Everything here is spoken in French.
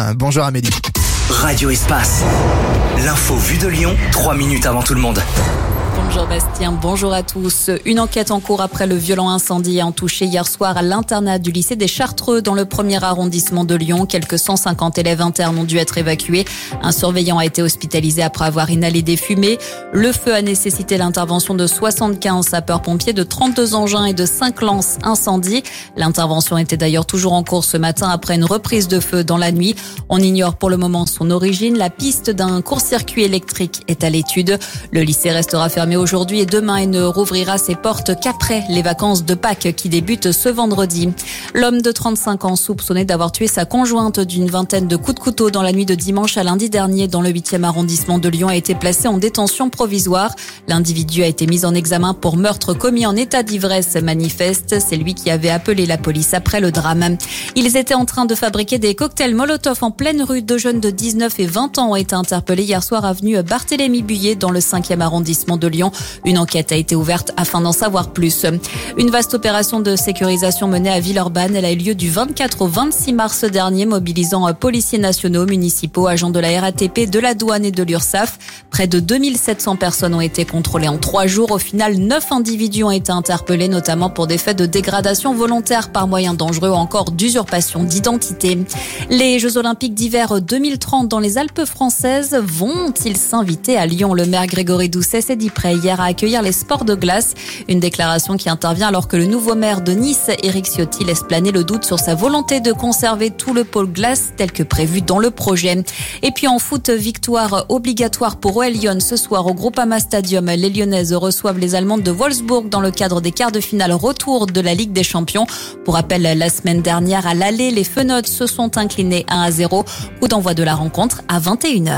Lyon. Bonjour Amélie. Radio Espace. L'info vue de Lyon, 3 minutes avant tout le monde. Bonjour Bastien, bonjour à tous. Une enquête en cours après le violent incendie ayant touché hier soir à l'internat du lycée des Chartreux dans le 1er arrondissement de Lyon. Quelques 150 élèves internes ont dû être évacués. Un surveillant a été hospitalisé après avoir inhalé des fumées. Le feu a nécessité l'intervention de 75 sapeurs-pompiers, de 32 engins et de 5 lances incendie. L'intervention était d'ailleurs toujours en cours ce matin après une reprise de feu dans la nuit. On ignore pour le moment son origine. La piste d'un court-circuit électrique est à l'étude. Le lycée restera fermé aujourd'hui et demain et ne rouvrira ses portes qu'après les vacances de Pâques qui débutent ce vendredi. L'homme de 35 ans soupçonné d'avoir tué sa conjointe d'une vingtaine de coups de couteau dans la nuit de dimanche à lundi dernier dans le 8e arrondissement de Lyon a été placé en détention provisoire. L'individu a été mis en examen pour meurtre commis en état d'ivresse manifeste. C'est lui qui avait appelé la police après le drame. Ils étaient en train de fabriquer des cocktails Molotov en pleine rue. 2 jeunes de 19 et 20 ans ont été interpellés hier soir avenue Barthélemy Buyer dans le 5e arrondissement de Lyon. Une enquête a été ouverte afin d'en savoir plus. Une vaste opération de sécurisation menée à Villeurbanne. Elle a eu lieu du 24 au 26 mars dernier, mobilisant policiers nationaux, municipaux, agents de la RATP, de la douane et de l'URSSAF. Près de 2700 personnes ont été contrôlées en 3 jours. Au final, 9 individus ont été interpellés, notamment pour des faits de dégradation volontaire par moyens dangereux ou encore d'usurpation d'identité. Les Jeux Olympiques d'hiver 2030 dans les Alpes françaises vont-ils s'inviter à Lyon? Le maire Grégory Doucet s'est dit prêt hier à accueillir les sports de glace. Une déclaration qui intervient alors que le nouveau maire de Nice, Éric Ciotti, laisse planer le doute sur sa volonté de conserver tout le pôle glace tel que prévu dans le projet. Et puis en foot, victoire obligatoire pour OL Lyon ce soir au Groupama Stadium. Les Lyonnaises reçoivent les Allemandes de Wolfsburg dans le cadre des quarts de finale retour de la Ligue des Champions. Pour rappel, la semaine dernière à l'aller, les Fenotes se sont inclinés 1-0. Coup d'envoi de la rencontre à 21h.